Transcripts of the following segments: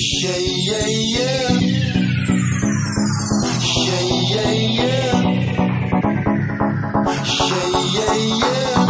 Yeah, yeah, yeah. Yeah, yeah, yeah. Yeah, yeah, yeah.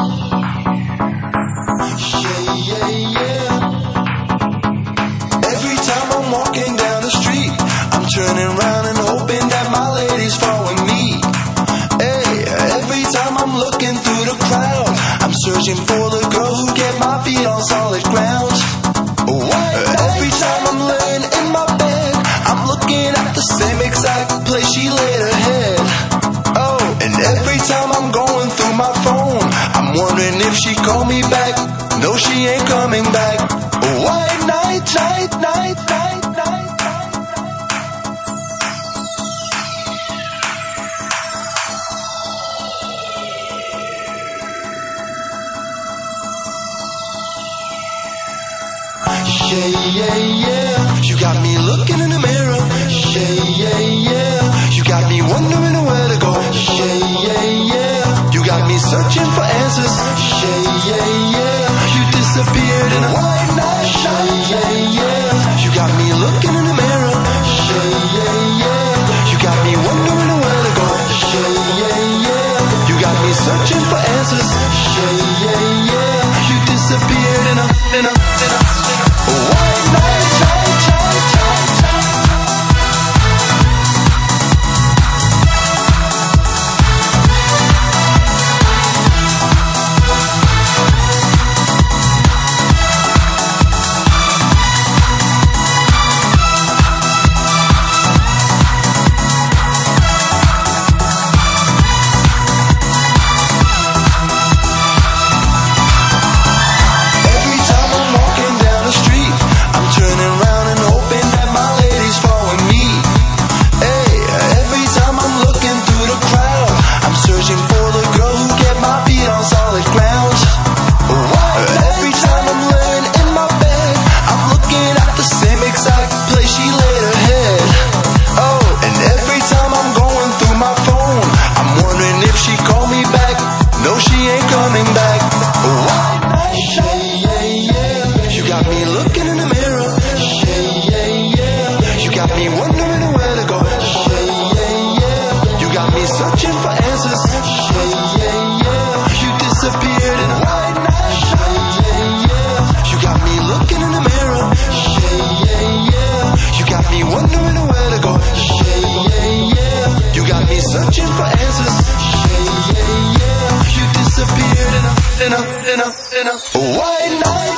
Yeah, yeah, yeah. Every time I'm walking down the street, I'm turning around and hoping that my lady's following me. Hey, every time I'm looking through the crowd, I'm searching for the girl who get my feet on solid ground. Every time I'm laying in my bed, I'm looking at the same exact place she laid her head. Oh, and every time I'm going through my phone, I'm wondering if she called me back. No, she ain't coming back. White night, night, night, night, night, night. Yeah, yeah, yeah. You got me looking in the mirror. Yeah, yeah, yeah. You got me wondering where to go. Yeah, yeah, yeah. You got me searching for answers. Yeah, yeah, yeah. You disappeared in a white night. Yeah, yeah, yeah. You got me looking in the mirror. Yeah, yeah, yeah. You got me wondering where to go. Yeah, yeah, yeah. You got me searching for answers. Yeah, yeah, yeah. You disappeared in a white night. Searching for answers. Yeah, yeah, yeah. You disappeared in a white night. Yeah, yeah, yeah. You got me looking in the mirror. Yeah, yeah, yeah. You got me wondering where to go. Yeah, yeah, yeah. You got me searching for answers. Yeah, yeah, yeah. You disappeared in a white night.